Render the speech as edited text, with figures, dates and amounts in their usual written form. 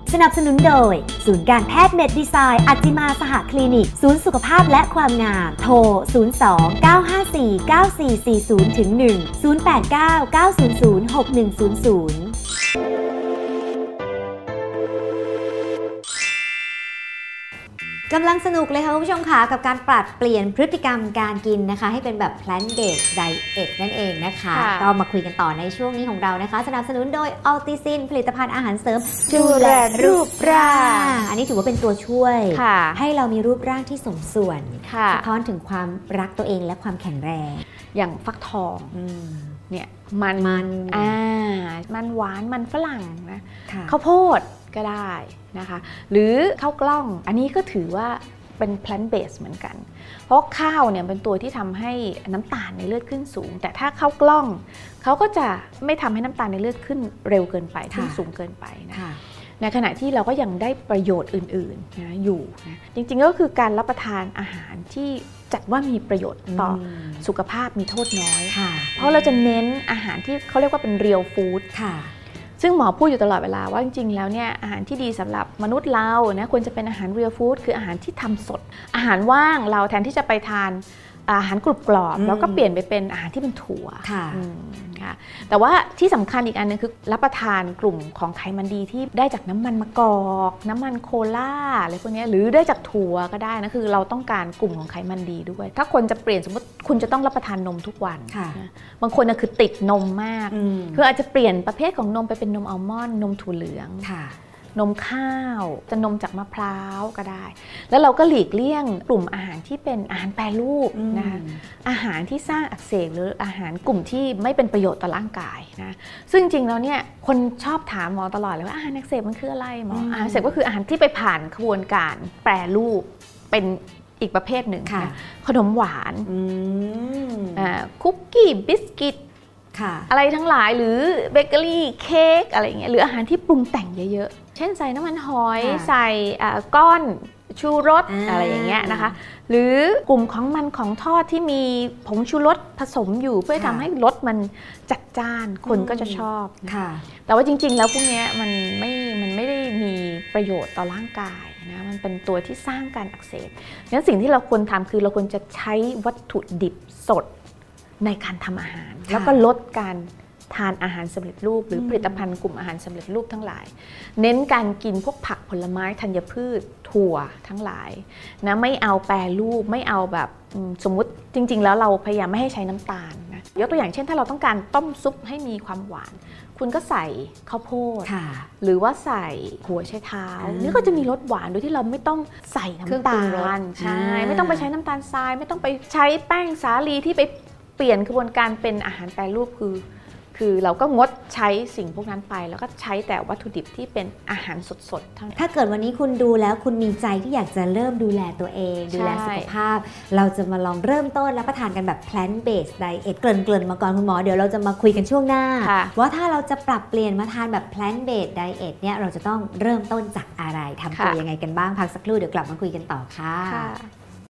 สนับสนุนโดยศูนย์การแพทย์เมดดีไซน์อัจจิมาสหคลินิกศูนย์สุขภาพและความงามโทร 02-954-9440-1 089-900-6100กำลังสนุกเลยค่ะคุณผู้ชมค่ะกับการปรับเปลี่ยนพฤติกรรมการกินนะคะให้เป็นแบบ plant based diet นั่นเองนะคะก็มาคุยกันต่อในช่วงนี้ของเรานะคะสนับสนุนโดย Alticin ผลิตภัณฑ์อาหารเสริมดูแลรูปร่างอันนี้ถือว่าเป็นตัวช่วยให้เรามีรูปร่างที่สมส่วนสะท้อนถึงความรักตัวเองและความแข็งแรงอย่างฟักทองเนี่ยมันหวานมันฝรั่งนะข้าวโพดก็ได้นะคะหรือข้าวกล้องอันนี้ก็ถือว่าเป็น plant based เหมือนกันเพราะข้าวเนี่ยเป็นตัวที่ทำให้น้ำตาลในเลือดขึ้นสูงแต่ถ้าข้าวกล้องเขาก็จะไม่ทำให้น้ำตาลในเลือดขึ้นเร็วเกินไปขึ้นสูงเกินไปนะในขณะที่เราก็ยังได้ประโยชน์อื่นๆนะอยู่นะจริงๆก็คือการรับประทานอาหารที่จัดว่ามีประโยชน์ต่อสุขภาพมีโทษน้อยเพราะเราจะเน้นอาหารที่เขาเรียกว่าเป็น real foodซึ่งหมอพูดอยู่ตลอดเวลาว่าจริงๆแล้วเนี่ยอาหารที่ดีสำหรับมนุษย์เรานะควรจะเป็นอาหาร real food คืออาหารที่ทำสดอาหารว่างเราแทนที่จะไปทานอาหารกรุบกรอบแล้วก็เปลี่ยนไปเป็นอาหารที่เป็นถั่วค่ะแต่ว่าที่สำคัญอีกอันนึงคือรับประทานกลุ่มของไขมันดีที่ได้จากน้ำมันมะกอกน้ำมันโคล่าอะไรพวกนี้หรือได้จากถั่วก็ได้นะคือเราต้องการกลุ่มของไขมันดีด้วยถ้าคนจะเปลี่ยนสมมติคุณจะต้องรับประทานนมทุกวันบางคนนะคือติดนมมากคืออาจจะเปลี่ยนประเภทของนมไปเป็นนมอัลมอนด์นมถั่วเหลืองนมข้าวจะนมจากมะพร้าวก็ได้แล้วเราก็หลีกเลี่ยงกลุ่มอาหารที่เป็นอาหารแปรรูปนะคะอาหารที่สร้างอักเสบหรืออาหารกลุ่มที่ไม่เป็นประโยชน์ต่อร่างกายนะซึ่งจริงแล้วเนี่ยคนชอบถามหมอตลอดเลยว่าอาหารอักเสบมันคืออะไรหมออาหารอักเสบก็คืออาหารที่ไปผ่านกระบวนการแปรรูปเป็นอีกประเภทหนึ่งนะขนมหวานคุกกี้บิสกิตอะไรทั้งหลายหรือเบเกอรี่เค้กอะไรอย่างเงี้ยหรืออาหารที่ปรุงแต่งเยอะๆเช่นใส่น้ำมันหอยใส่ก้อนชูรสอะไรอย่างเงี้ยนะคะหรือกลุ่มของมันของทอดที่มีผงชูรสผสมอยู่เพื่อทำให้รสมันจัดจ้านคนก็จะชอบแต่ว่าจริงๆแล้วพวกนี้มันไม่ได้มีประโยชน์ต่อร่างกายนะมันเป็นตัวที่สร้างการอักเสบงั้นสิ่งที่เราควรทำคือเราควรจะใช้วัตถุดิบสดในการทำอาหารแล้วก็ลดการทานอาหารสำเร็จรูปหรือผลิตภัณฑ์กลุ่มอาหารสำเร็จรูปทั้งหลายเน้นการกินพวกผักผลไม้ธัญพืชถั่วทั้งหลายนะไม่เอาแปรรูปไม่เอาแบบสมมุติจริงๆแล้วเราพยายามไม่ให้ใช้น้ำตาลนะยกตัวอย่างเช่นถ้าเราต้องการต้มซุปให้มีความหวานคุณก็ใส่ข้าวโพดหรือว่าใส่หัวไชเท้านี่ก็จะมีรสหวานโดยที่เราไม่ต้องใส่น้ำตาลใช่ไม่ต้องไปใช้น้ำตาลทรายไม่ต้องไปใช้แป้งสาลีที่ไปเปลี่ยนกระบวนการเป็นอาหารแปรรูปคือเราก็งดใช้สิ่งพวกนั้นไปแล้วก็ใช้แต่วัตถุดิบที่เป็นอาหารสดๆเท่านั้นถ้าเกิดวันนี้คุณดูแล้วคุณมีใจที่อยากจะเริ่มดูแลตัวเองดูแลสุขภาพเราจะมาลองเริ่มต้นรับประทานกันแบบ plant based diet เกริ่นมาก่อนคุณหมอเดี๋ยวเราจะมาคุยกันช่วงหน้าว่าถ้าเราจะปรับเปลี่ยนมาทานแบบ plant based diet เนี่ยเราจะต้องเริ่มต้นจากอะไรทำตัวยังไงกันบ้างพักสักครู่เดี๋ยวกลับมาคุยกันต่อค่ะ